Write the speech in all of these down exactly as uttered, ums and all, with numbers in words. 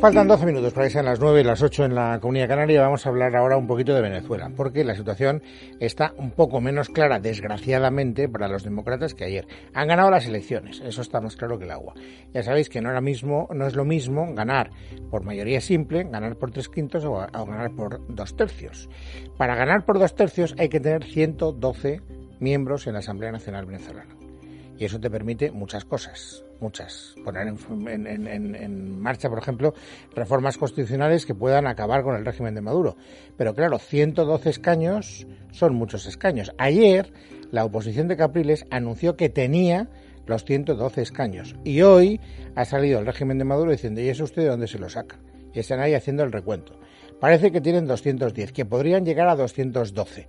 Faltan doce minutos para que sean las nueve y las ocho en la Comunidad Canaria. Vamos a hablar ahora un poquito de Venezuela, porque la situación está un poco menos clara, desgraciadamente, para los demócratas que ayer. Han ganado las elecciones, eso está más claro que el agua. Ya sabéis que no, ahora mismo, no es lo mismo ganar por mayoría simple, ganar por tres quintos o, o ganar por dos tercios. Para ganar por dos tercios hay que tener ciento doce miembros en la Asamblea Nacional Venezolana. Y eso te permite muchas cosas, muchas. Poner en, en, en, en marcha, por ejemplo, reformas constitucionales que puedan acabar con el régimen de Maduro. Pero claro, ciento doce escaños son muchos escaños. Ayer, la oposición de Capriles anunció que tenía los ciento doce escaños. Y hoy ha salido el régimen de Maduro diciendo, ¿y eso usted de dónde se lo saca? Y están ahí haciendo el recuento. Parece que tienen doscientos diez, que podrían llegar a doscientos doce.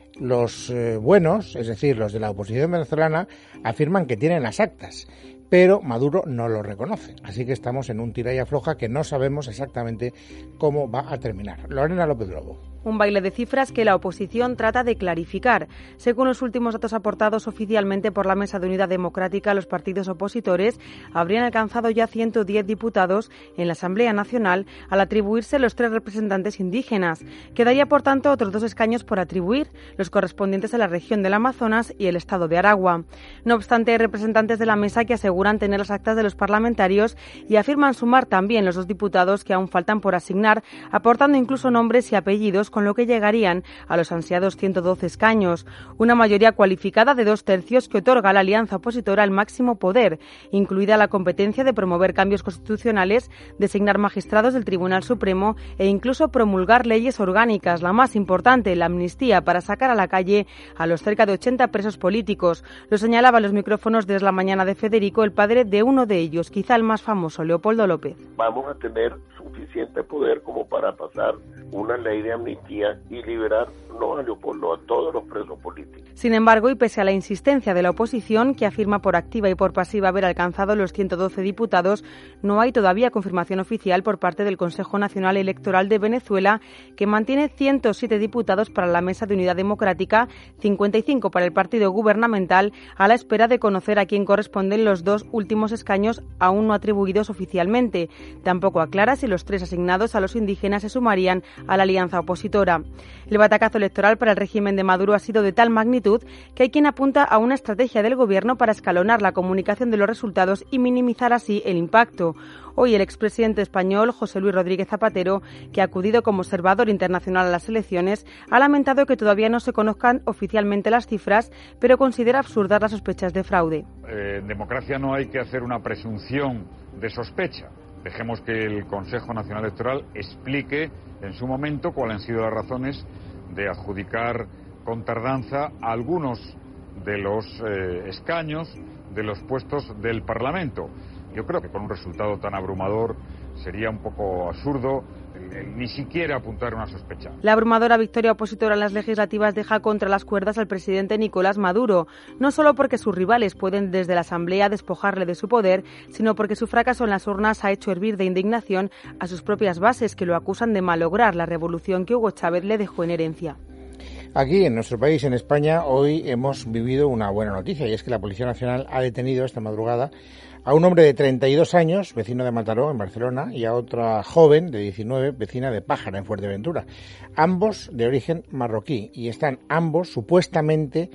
Los eh, buenos, es decir, los de la oposición venezolana, afirman que tienen las actas, pero Maduro no lo reconoce. Así que estamos en un tira y afloja que no sabemos exactamente cómo va a terminar. Lorena López Lobo. Un baile de cifras que la oposición trata de clarificar. Según los últimos datos aportados oficialmente por la Mesa de Unidad Democrática, los partidos opositores habrían alcanzado ya ciento diez diputados en la Asamblea Nacional al atribuirse los tres representantes indígenas. Quedaría, por tanto, otros dos escaños por atribuir, los correspondientes a la región del Amazonas y el estado de Aragua. No obstante, hay representantes de la mesa que aseguran tener las actas de los parlamentarios y afirman sumar también los dos diputados que aún faltan por asignar, aportando incluso nombres y apellidos, con lo que llegarían a los ansiados ciento doce escaños, una mayoría cualificada de dos tercios que otorga a la alianza opositora el máximo poder, incluida la competencia de promover cambios constitucionales, designar magistrados del Tribunal Supremo e incluso promulgar leyes orgánicas, la más importante, la amnistía, para sacar a la calle a los cerca de ochenta presos políticos. Lo señalaba en los micrófonos de La Mañana de Federico, el padre de uno de ellos, quizá el más famoso, Leopoldo López. Vamos a tener suficiente poder como para pasar una ley de amnistía y liberar no a Leopoldo, a todos los presos políticos. Sin embargo, y pese a la insistencia de la oposición, que afirma por activa y por pasiva haber alcanzado los ciento doce diputados, no hay todavía confirmación oficial por parte del Consejo Nacional Electoral de Venezuela, que mantiene ciento siete diputados para la Mesa de Unidad Democrática, cincuenta y cinco para el partido gubernamental, a la espera de conocer a quién corresponden los dos últimos escaños aún no atribuidos oficialmente. Tampoco aclara si los tres asignados a los indígenas se sumarían a la alianza opositora. El batacazo electoral para el régimen de Maduro ha sido de tal magnitud que hay quien apunta a una estrategia del gobierno para escalonar la comunicación de los resultados y minimizar así el impacto. Hoy el expresidente español José Luis Rodríguez Zapatero, que ha acudido como observador internacional a las elecciones, ha lamentado que todavía no se conozcan oficialmente las cifras, pero considera absurdas las sospechas de fraude. Eh, en democracia no hay que hacer una presunción de sospecha. Dejemos que el Consejo Nacional Electoral explique en su momento cuáles han sido las razones de adjudicar con tardanza a algunos de los eh, escaños de los puestos del Parlamento. Yo creo que con un resultado tan abrumador sería un poco absurdo el, el, ni siquiera apuntar una sospecha. La abrumadora victoria opositora en las legislativas deja contra las cuerdas al presidente Nicolás Maduro, no solo porque sus rivales pueden desde la Asamblea despojarle de su poder, sino porque su fracaso en las urnas ha hecho hervir de indignación a sus propias bases, que lo acusan de malograr la revolución que Hugo Chávez le dejó en herencia. Aquí, en nuestro país, en España, hoy hemos vivido una buena noticia, y es que la Policía Nacional ha detenido esta madrugada a un hombre de treinta y dos años, vecino de Mataró, en Barcelona, y a otra joven de diecinueve, vecina de Pájara, en Fuerteventura. Ambos de origen marroquí, y están ambos supuestamente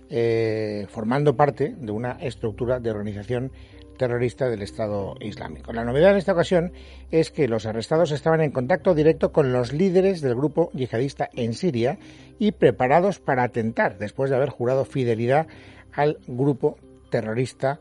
eh, formando parte de una estructura de organización terrorista del Estado Islámico. La novedad en esta ocasión es que los arrestados estaban en contacto directo con los líderes del grupo yihadista en Siria y preparados para atentar después de haber jurado fidelidad al grupo terrorista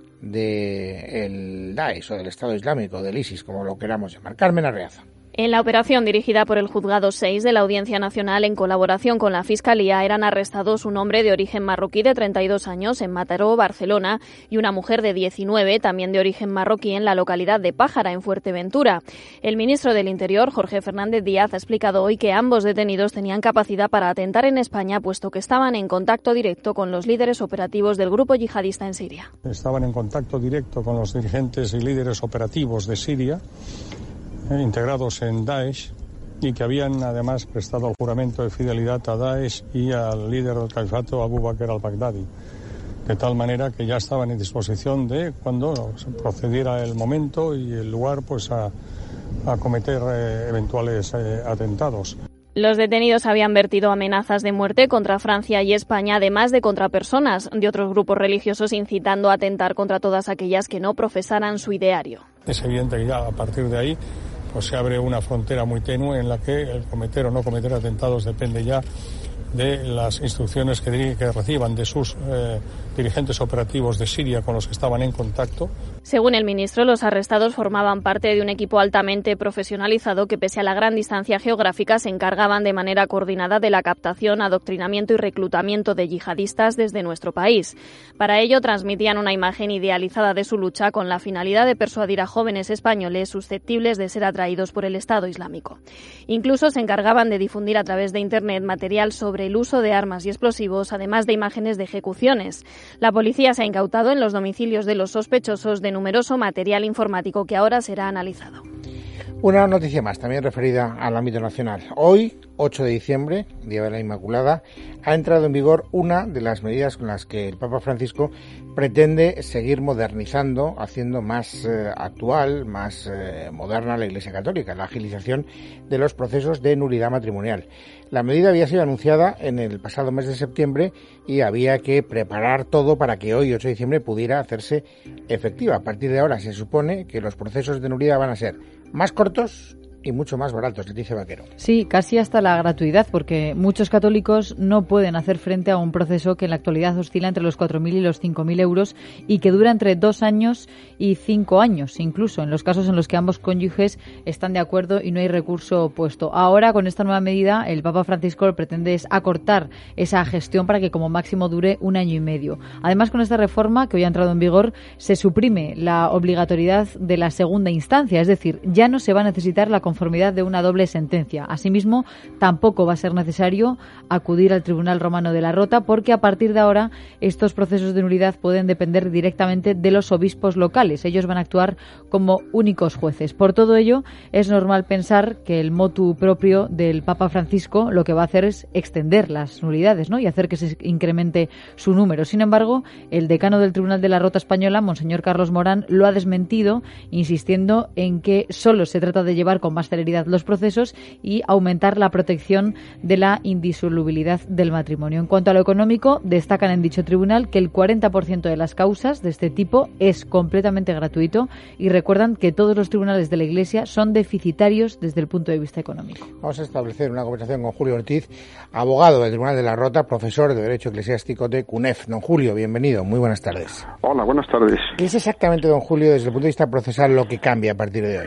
del Daesh o del Estado Islámico, del ISIS, como lo queramos llamar. Carmen Arreaza. En la operación dirigida por el Juzgado seis de la Audiencia Nacional en colaboración con la Fiscalía eran arrestados un hombre de origen marroquí de treinta y dos años en Mataró, Barcelona, y una mujer de diecinueve, también de origen marroquí, en la localidad de Pájara, en Fuerteventura. El ministro del Interior, Jorge Fernández Díaz, ha explicado hoy que ambos detenidos tenían capacidad para atentar en España, puesto que estaban en contacto directo con los líderes operativos del grupo yihadista en Siria. Estaban en contacto directo con los dirigentes y líderes operativos de Siria, integrados en Daesh, y que habían además prestado el juramento de fidelidad a Daesh y al líder del califato, Abu Bakr al-Baghdadi, de tal manera que ya estaban en disposición de, cuando se procediera el momento y el lugar, pues a, a cometer eh, eventuales eh, atentados. Los detenidos habían vertido amenazas de muerte contra Francia y España, además de contra personas de otros grupos religiosos, incitando a atentar contra todas aquellas que no profesaran su ideario. Es evidente que ya a partir de ahí pues se abre una frontera muy tenue en la que el cometer o no cometer atentados depende ya de las instrucciones que, que reciban de sus eh, dirigentes operativos de Siria con los que estaban en contacto. Según el ministro, los arrestados formaban parte de un equipo altamente profesionalizado que, pese a la gran distancia geográfica, se encargaban de manera coordinada de la captación, adoctrinamiento y reclutamiento de yihadistas desde nuestro país. Para ello, transmitían una imagen idealizada de su lucha con la finalidad de persuadir a jóvenes españoles susceptibles de ser atraídos por el Estado Islámico. Incluso se encargaban de difundir a través de Internet material sobre el uso de armas y explosivos, además de imágenes de ejecuciones. La policía se ha incautado en los domicilios de los sospechosos de numeroso material informático que ahora será analizado. Una noticia más, también referida al ámbito nacional. Hoy, ocho de diciembre, Día de la Inmaculada, ha entrado en vigor una de las medidas con las que el Papa Francisco pretende seguir modernizando, haciendo más eh, actual, más eh, moderna la Iglesia Católica, la agilización de los procesos de nulidad matrimonial. La medida había sido anunciada en el pasado mes de septiembre y había que preparar todo para que hoy, ocho de diciembre, pudiera hacerse efectiva. A partir de ahora se supone que los procesos de nulidad van a ser más cortos y mucho más baratos, Leticia Vaquero. Sí, casi hasta la gratuidad, porque muchos católicos no pueden hacer frente a un proceso que en la actualidad oscila entre los cuatro mil y los cinco mil euros y que dura entre dos años y cinco años, incluso en los casos en los que ambos cónyuges están de acuerdo y no hay recurso opuesto. Ahora, con esta nueva medida, el Papa Francisco pretende es acortar esa gestión para que como máximo dure un año y medio. Además, con esta reforma, que hoy ha entrado en vigor, se suprime la obligatoriedad de la segunda instancia, es decir, ya no se va a necesitar la conformidad de una doble sentencia. Asimismo, tampoco va a ser necesario acudir al Tribunal Romano de la Rota, porque a partir de ahora estos procesos de nulidad pueden depender directamente de los obispos locales. Ellos van a actuar como únicos jueces. Por todo ello, es normal pensar que el motu propio del Papa Francisco lo que va a hacer es extender las nulidades, ¿no?, y hacer que se incremente su número. Sin embargo, el decano del Tribunal de la Rota Española, Monseñor Carlos Morán, lo ha desmentido, insistiendo en que solo se trata de llevar con más celeridad los procesos y aumentar la protección de la indisolubilidad del matrimonio. En cuanto a lo económico, destacan en dicho tribunal que el cuarenta por ciento de las causas de este tipo es completamente gratuito y recuerdan que todos los tribunales de la Iglesia son deficitarios desde el punto de vista económico. Vamos a establecer una conversación con Julio Ortiz, abogado del Tribunal de la Rota, profesor de Derecho Eclesiástico de C U N E F. Don Julio, bienvenido, muy buenas tardes. Hola, buenas tardes. ¿Qué es exactamente, don Julio, desde el punto de vista procesal lo que cambia a partir de hoy?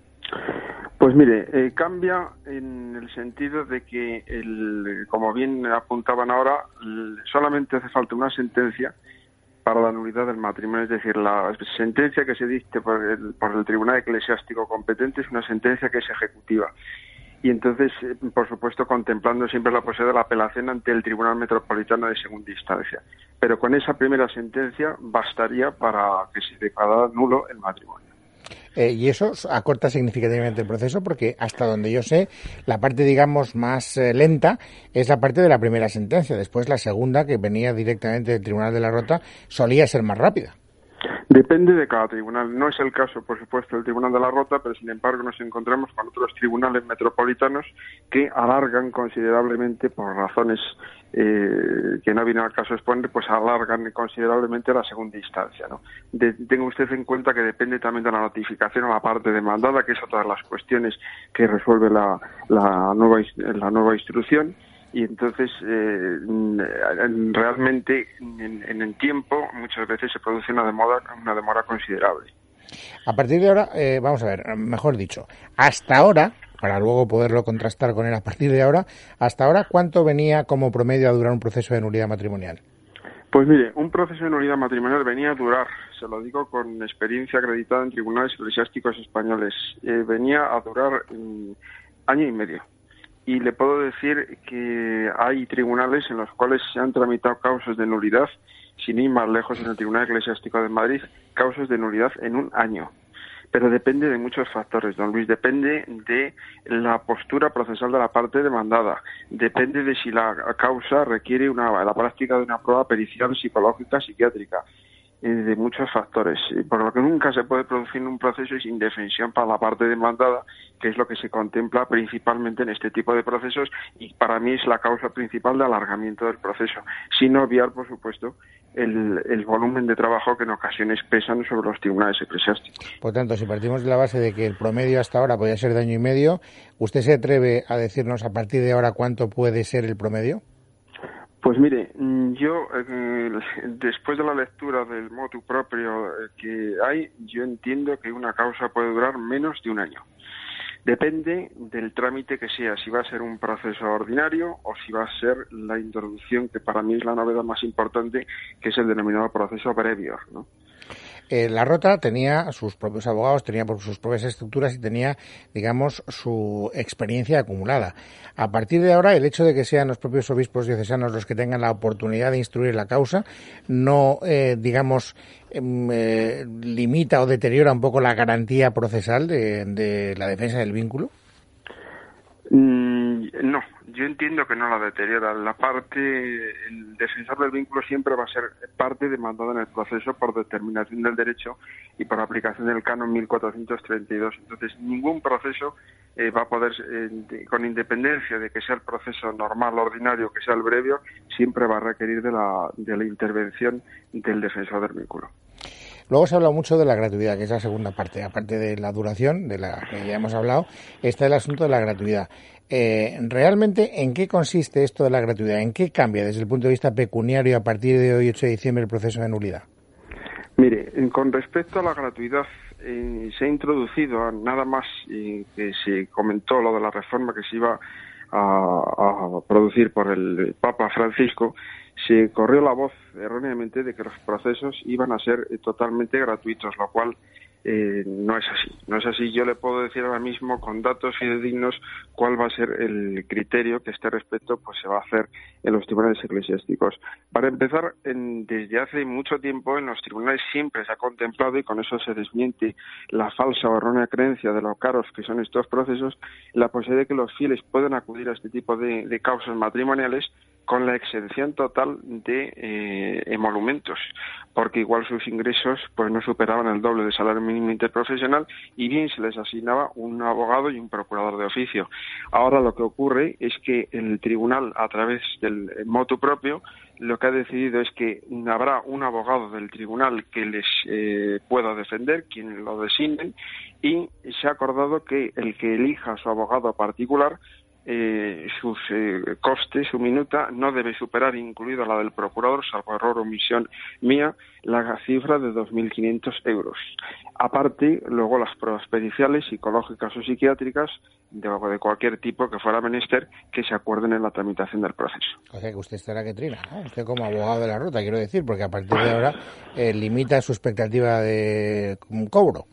Pues mire, eh, cambia en el sentido de que, el, como bien apuntaban ahora, el, solamente hace falta una sentencia para la nulidad del matrimonio, es decir, la sentencia que se dicte por el, por el Tribunal Eclesiástico competente es una sentencia que es ejecutiva. Y entonces, eh, por supuesto, contemplando siempre la posibilidad de la apelación ante el Tribunal Metropolitano de Segunda Instancia. Pero con esa primera sentencia bastaría para que se declarara nulo el matrimonio. Eh, y eso acorta significativamente el proceso porque, hasta donde yo sé, la parte, digamos, más eh, lenta es la parte de la primera sentencia. Después, la segunda, que venía directamente del Tribunal de la Rota, solía ser más rápida. Depende de cada tribunal. No es el caso, por supuesto, del Tribunal de la Rota, pero sin embargo nos encontramos con otros tribunales metropolitanos que alargan considerablemente, por razones eh, que no vienen al caso exponer, pues alargan considerablemente la segunda instancia, ¿no? De, tenga usted en cuenta que depende también de la notificación a la parte demandada, que es otra de las cuestiones que resuelve la, la, nueva, la nueva instrucción. Y entonces, eh, realmente, en, en el tiempo, muchas veces se produce una demora, una demora considerable. A partir de ahora, eh, vamos a ver, mejor dicho, hasta ahora, para luego poderlo contrastar con él a partir de ahora, hasta ahora, ¿cuánto venía como promedio a durar un proceso de nulidad matrimonial? Pues mire, un proceso de nulidad matrimonial venía a durar, se lo digo con experiencia acreditada en tribunales eclesiásticos españoles, eh, venía a durar um, año y medio. Y le puedo decir que hay tribunales en los cuales se han tramitado causas de nulidad, sin ir más lejos, en el Tribunal Eclesiástico de Madrid, causas de nulidad en un año. Pero depende de muchos factores, don Luis. Depende de la postura procesal de la parte demandada. Depende de si la causa requiere una, la práctica de una prueba pericial, psicológica, psiquiátrica. eh, de muchos factores, por lo que nunca se puede producir un proceso sin defensión para la parte demandada, que es lo que se contempla principalmente en este tipo de procesos y para mí es la causa principal de alargamiento del proceso, sin obviar, por supuesto, el, el volumen de trabajo que en ocasiones pesan sobre los tribunales eclesiásticos. Por tanto, si partimos de la base de que el promedio hasta ahora podía ser de año y medio, ¿usted se atreve a decirnos a partir de ahora cuánto puede ser el promedio? Pues mire, yo eh, después de la lectura del motu proprio que hay, yo entiendo que una causa puede durar menos de un año. Depende del trámite que sea, si va a ser un proceso ordinario o si va a ser la introducción, que para mí es la novedad más importante, que es el denominado proceso brevior, ¿no? Eh, la Rota tenía sus propios abogados, tenía por sus propias estructuras y tenía, digamos, su experiencia acumulada. A partir de ahora, el hecho de que sean los propios obispos diocesanos los que tengan la oportunidad de instruir la causa no, eh, digamos, eh, limita o deteriora un poco la garantía procesal de, de la defensa del vínculo. Mm, no, yo entiendo que no la deteriora. La parte, el defensor del vínculo siempre va a ser parte demandada en el proceso por determinación del derecho y por aplicación del canon mil cuatrocientos treinta y dos. Entonces, ningún proceso eh, va a poder, eh, de, con independencia de que sea el proceso normal, ordinario, que sea el brevio, siempre va a requerir de la, de la intervención del defensor del vínculo. Luego se ha hablado mucho de la gratuidad, que es la segunda parte. Aparte de la duración, de la que ya hemos hablado, está el asunto de la gratuidad. Eh, ¿Realmente en qué consiste esto de la gratuidad? ¿En qué cambia desde el punto de vista pecuniario a partir de hoy, ocho de diciembre, el proceso de nulidad? Mire, con respecto a la gratuidad, eh, se ha introducido, nada más eh, que se comentó lo de la reforma que se iba a, a producir por el Papa Francisco, se corrió la voz erróneamente de que los procesos iban a ser totalmente gratuitos, lo cual eh, no es así. No es así. Yo le puedo decir ahora mismo con datos fidedignos cuál va a ser el criterio que a este respecto pues se va a hacer en los tribunales eclesiásticos. Para empezar, en, desde hace mucho tiempo en los tribunales siempre se ha contemplado, y con eso se desmiente la falsa o errónea creencia de lo caros que son estos procesos, la posibilidad de que los fieles puedan acudir a este tipo de, de causas matrimoniales con la exención total de eh, emolumentos, porque igual sus ingresos pues no superaban el doble del salario mínimo interprofesional y bien se les asignaba un abogado y un procurador de oficio. Ahora lo que ocurre es que el tribunal, a través del motu propio, lo que ha decidido es que habrá un abogado del tribunal que les eh, pueda defender, quien lo designen, y se ha acordado que el que elija a su abogado particular, Eh, sus eh, costes, su minuta, no debe superar, incluida la del procurador, salvo error o omisión mía, la cifra de dos mil quinientos euros. Aparte, luego las pruebas periciales, psicológicas o psiquiátricas, de, de cualquier tipo que fuera menester, que se acuerden en la tramitación del proceso. O sea que usted estará que trina, ¿no? Usted como abogado de la Rota, quiero decir, porque a partir de ahora eh, limita su expectativa de un cobro.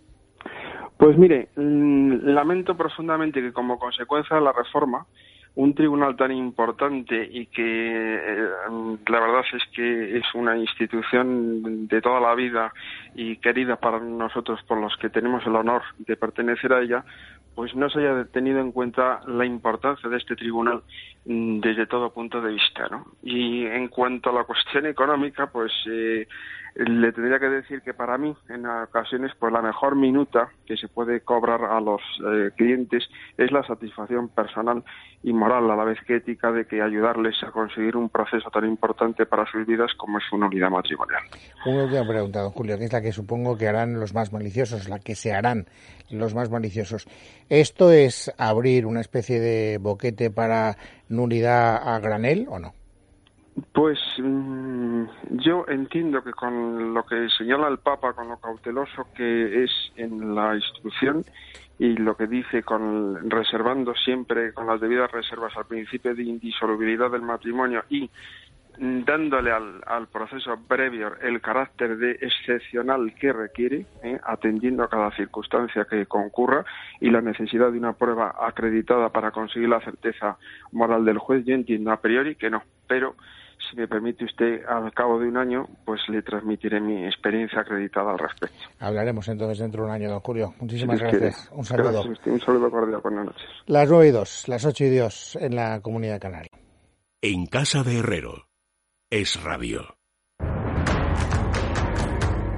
Pues mire, lamento profundamente que como consecuencia de la reforma, un tribunal tan importante y que eh, la verdad es que es una institución de toda la vida y querida para nosotros por los que tenemos el honor de pertenecer a ella, pues no se haya tenido en cuenta la importancia de este tribunal desde todo punto de vista, ¿no? Y en cuanto a la cuestión económica, pues eh, le tendría que decir que para mí, en ocasiones, pues la mejor minuta que se puede cobrar a los eh, clientes es la satisfacción personal y moral, a la vez que ética, de que ayudarles a conseguir un proceso tan importante para sus vidas como es una unidad matrimonial. Una última pregunta, don Julio, que es la que supongo que harán los más maliciosos, la que se harán los más maliciosos. ¿Esto es abrir una especie de boquete para nulidad a granel o no? Pues mmm, yo entiendo que con lo que señala el Papa, con lo cauteloso que es en la instrucción y lo que dice, con reservando siempre con las debidas reservas al principio de indisolubilidad del matrimonio y dándole al, al proceso previo el carácter de excepcional que requiere, ¿eh? atendiendo a cada circunstancia que concurra y la necesidad de una prueba acreditada para conseguir la certeza moral del juez, yo entiendo a priori que no, pero si me permite usted, al cabo de un año, pues le transmitiré mi experiencia acreditada al respecto. Hablaremos entonces dentro de un año, don Julio. Muchísimas si gracias. Quiere. Un saludo. Gracias, usted. Un saludo cordial. Buenas noches. Las nueve y dos, las ocho y dos en la Comunidad Canaria. En casa de Herrero. Es radio.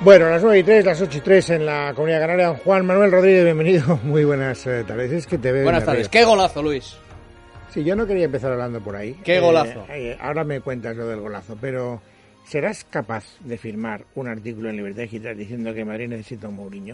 Bueno, las nueve y tres, las ocho y tres en la Comunidad Canaria. Juan Manuel Rodríguez, bienvenido. Muy buenas eh, tardes. Es que te veo. Buenas tardes. ¡Qué golazo, Luis! Sí, yo no quería empezar hablando por ahí. ¡Qué golazo! Eh, eh, ahora me cuentas lo del golazo, pero ¿serás capaz de firmar un artículo en Libertad Digital diciendo que Madrid necesita un Mourinho?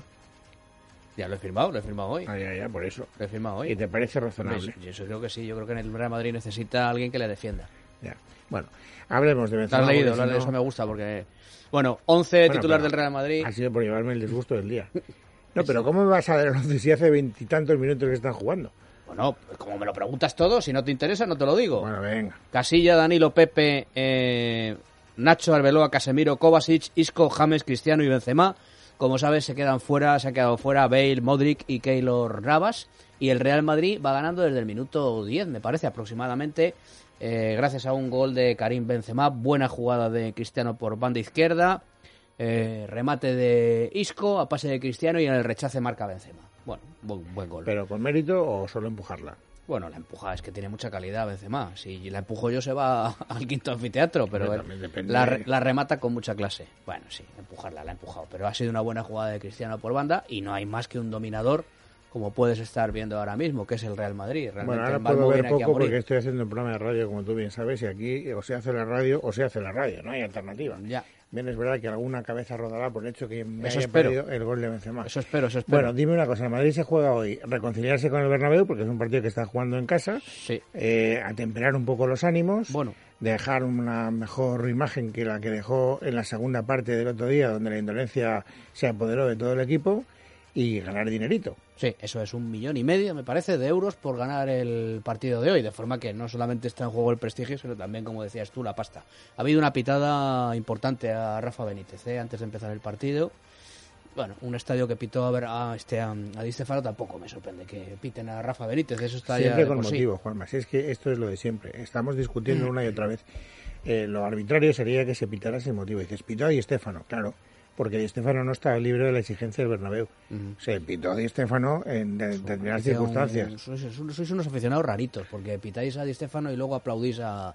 Ya lo he firmado, lo he firmado hoy. Ah, ya, ya, por eso. Lo he firmado hoy. ¿Y te parece razonable? Pues, yo eso creo que sí. Yo creo que en el Real Madrid necesita a alguien que le defienda. Ya. Bueno, hablemos de Benzema. ¿Lo has leído? Si no... Eso me gusta porque... Bueno, once bueno, titular del Real Madrid. Ha sido por llevarme el disgusto del día. No, pero ¿cómo me vas a dar el once si hace veintitantos minutos que están jugando? Bueno, como me lo preguntas todo, si no te interesa no te lo digo. Bueno, venga. Casilla, Danilo, Pepe, eh, Nacho, Arbeloa, Casemiro, Kovacic, Isco, James, Cristiano y Benzema. Como sabes, se quedan fuera, se ha quedado fuera Bale, Modric y Keylor Navas. Y el Real Madrid va ganando desde el minuto diez, me parece, aproximadamente, eh, gracias a un gol de Karim Benzema. Buena jugada de Cristiano por banda izquierda. Eh, remate de Isco, a pase de Cristiano y en el rechace marca Benzema. Bueno, buen, buen gol. ¿Pero con mérito o solo empujarla? Bueno, la empujada es que tiene mucha calidad Benzema. Si la empujo yo se va al quinto anfiteatro, pero él la, la remata con mucha clase. Bueno, sí, empujarla, la ha empujado. Pero ha sido una buena jugada de Cristiano por banda y no hay más que un dominador como puedes estar viendo ahora mismo, que es el Real Madrid. Realmente bueno, ahora puedo ver poco porque estoy haciendo un programa de radio, como tú bien sabes, y aquí o se hace la radio o se hace la radio, no hay alternativa. Ya. Bien, es verdad que alguna cabeza rodará por el hecho que me eso haya espero. perdido el gol de Benzema. Eso espero, eso espero. Bueno, dime una cosa, el Madrid se juega hoy reconciliarse con el Bernabéu, porque es un partido que está jugando en casa, sí. eh, atemperar un poco los ánimos, bueno. dejar una mejor imagen que la que dejó en la segunda parte del otro día, donde la indolencia se apoderó de todo el equipo, y ganar dinerito. Sí, eso es un millón y medio, me parece, de euros por ganar el partido de hoy, de forma que no solamente está en juego el prestigio, sino también, como decías tú, la pasta. Ha habido una pitada importante a Rafa Benítez, ¿eh? Antes de empezar el partido. Bueno, un estadio que pitó a ver a, este, a, a Di Stéfano tampoco me sorprende que piten a Rafa Benítez, eso está siempre ya con motivo, sí. Juanma, si es que esto es lo de siempre, estamos discutiendo una y otra vez. Eh, lo arbitrario sería que se pitara sin motivo. Dices, pitó a Di Stéfano, claro, porque Di Stéfano no está libre de la exigencia del Bernabéu. Uh-huh. Se pitó a Di Stéfano en de, determinadas circunstancias. Un, sois, sois unos aficionados raritos, porque pitáis a Di Stéfano y luego aplaudís a,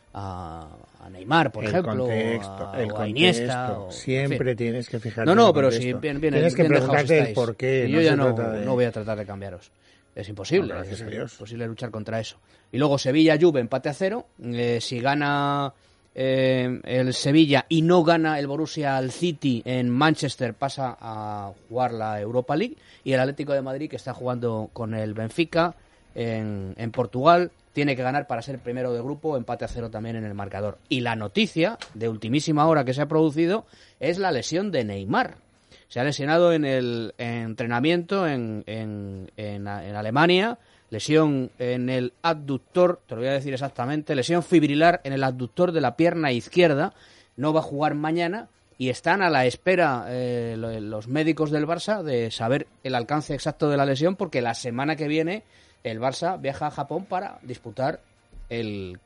a, a Neymar, por el ejemplo, contexto, a, el o a contexto, Iniesta. O, siempre en fin. Tienes que fijarte. No, no, en el pero contexto. si bien, bien, tienes bien que preguntarte el por qué. Y no yo ya se no, de... no voy a tratar de cambiaros. Es imposible, no, gracias es a Dios. imposible luchar contra eso. Y luego Sevilla-Juve, empate a cero. Eh, si gana eh, el Sevilla y no gana el Borussia al City en Manchester, pasa a jugar la Europa League. Y el Atlético de Madrid, que está jugando con el Benfica en, en Portugal, tiene que ganar para ser primero de grupo, empate a cero también en el marcador. Y la noticia de ultimísima hora que se ha producido es la lesión de Neymar. Se ha lesionado en el entrenamiento en, en, en, en Alemania, lesión en el abductor, te lo voy a decir exactamente, lesión fibrilar en el abductor de la pierna izquierda, no va a jugar mañana y están a la espera eh, los médicos del Barça de saber el alcance exacto de la lesión, porque la semana que viene el Barça viaja a Japón para disputar el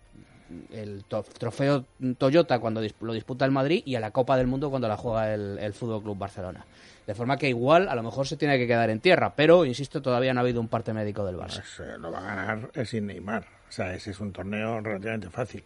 el trofeo Toyota cuando lo disputa el Madrid y a la Copa del Mundo cuando la juega el, el Fútbol Club Barcelona. De forma que igual a lo mejor se tiene que quedar en tierra, pero insisto, todavía no ha habido un parte médico del Barça. Pues, eh, lo va a ganar el sin Neymar. O sea, ese es un torneo relativamente fácil.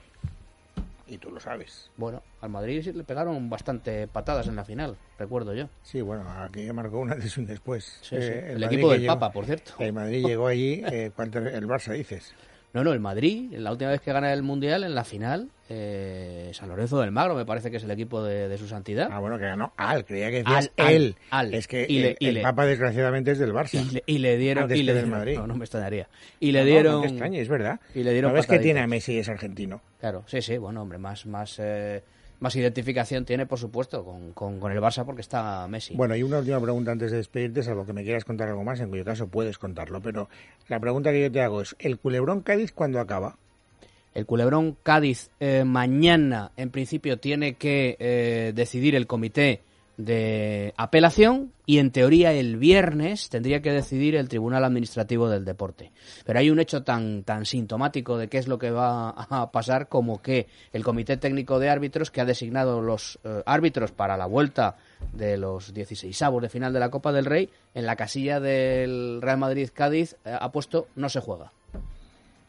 Y tú lo sabes. Bueno, al Madrid sí le pegaron bastante patadas en la final, recuerdo yo. Sí, bueno, aquí marcó una antes y un después. Sí, sí. Eh, el, el equipo del llegó, Papa, por cierto. El Madrid llegó allí, eh, ¿cuánto el Barça dices? No, no, el Madrid, la última vez que gana el Mundial, en la final, eh, San Lorenzo del Magro, me parece que es el equipo de, de su santidad. Ah, bueno, que ganó Al, creía que decías al, él. Al, al. Es que y le, el, y el le, Papa, desgraciadamente, es del Barça. Y le, y le dieron... Antes y le que del dieron, Madrid. No, no me extrañaría. Y le no, dieron... No, no te extraña, es verdad. Y le dieron ¿No ves que tiene a Messi y es argentino? Claro, sí, sí, bueno, hombre, más... más eh... Más identificación tiene, por supuesto, con, con, con el Barça porque está Messi. Bueno, y una última pregunta antes de despedirte, salvo que me quieras contar algo más, en cuyo caso puedes contarlo. Pero la pregunta que yo te hago es, ¿el Culebrón Cádiz cuándo acaba? El Culebrón Cádiz eh, mañana, en principio, tiene que eh, decidir el comité de apelación y, en teoría, el viernes tendría que decidir el Tribunal Administrativo del Deporte. Pero hay un hecho tan tan sintomático de qué es lo que va a pasar como que el Comité Técnico de Árbitros, que ha designado los eh, árbitros para la vuelta de los dieciseisavos de final de la Copa del Rey, en la casilla del Real Madrid-Cádiz eh, ha puesto no se juega.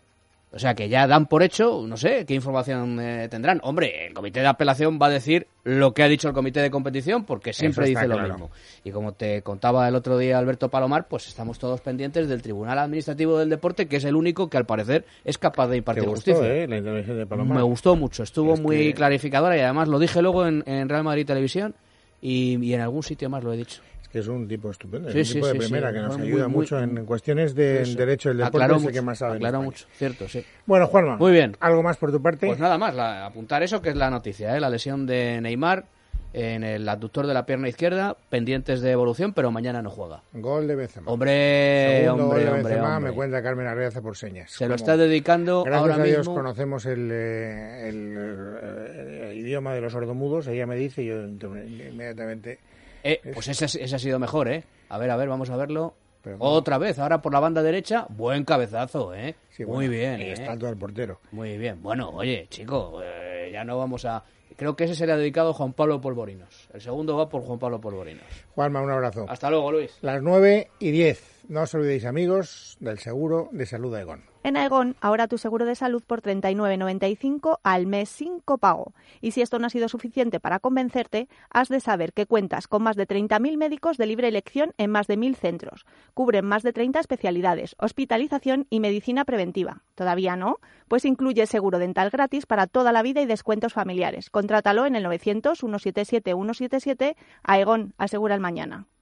O sea que ya dan por hecho, no sé, qué información eh, tendrán. Hombre, el comité de apelación va a decir lo que ha dicho el comité de competición, porque siempre dice lo claro. mismo. Y como te contaba el otro día Alberto Palomar, pues estamos todos pendientes del Tribunal Administrativo del Deporte, que es el único que al parecer es capaz de impartir ¿Te gustó, justicia. Eh, la intervención de Palomar? Me gustó mucho, estuvo es muy que... clarificadora y además lo dije luego en, en Real Madrid Televisión y, y en algún sitio más lo he dicho. Que es un tipo estupendo, sí, es un tipo sí, de sí, primera sí. que nos Muy, ayuda muy, mucho en cuestiones de eso. derecho del deporte, Aclaró es el mucho, que más sabe. aclaró mucho, cierto, sí. Bueno, Juanma, muy bien. ¿Algo más por tu parte? Pues nada más, la, apuntar eso que es la noticia, ¿eh? La lesión de Neymar en el abductor de la pierna izquierda, pendientes de evolución, pero mañana no juega. Gol de Benzema. Hombre, Segundo hombre, gol de hombre, Benzema, hombre. me cuenta Carmen Arreaza por señas. Se lo está dedicando gracias ahora a Dios mismo. Conocemos el, eh, el, el, el idioma de los sordomudos, ella me dice y yo inmediatamente... Eh, pues ese, ese ha sido mejor, ¿eh? A ver, a ver, vamos a verlo. Pero, Otra vez, ahora por la banda derecha, buen cabezazo, ¿eh? Sí, Muy bueno, bien, y ¿eh? está todo el portero. Muy bien. Bueno, oye, chico, eh, ya no vamos a... Creo que ese se le ha dedicado a Juan Pablo Polvorinos. El segundo va por Juan Pablo Polvorinos. Juanma, un abrazo. Hasta luego, Luis. Las nueve y diez. No os olvidéis, amigos, del seguro de salud de Aegon. En Aegon, ahora tu seguro de salud por treinta y nueve noventa y cinco al mes sin copago. Y si esto no ha sido suficiente para convencerte, has de saber que cuentas con más de treinta mil médicos de libre elección en más de mil centros. Cubren más de treinta especialidades, hospitalización y medicina preventiva. ¿Todavía no? Pues incluye seguro dental gratis para toda la vida y descuentos familiares. Contrátalo en el novecientos, ciento setenta y siete, ciento setenta y siete. Aegon, asegura el mañana.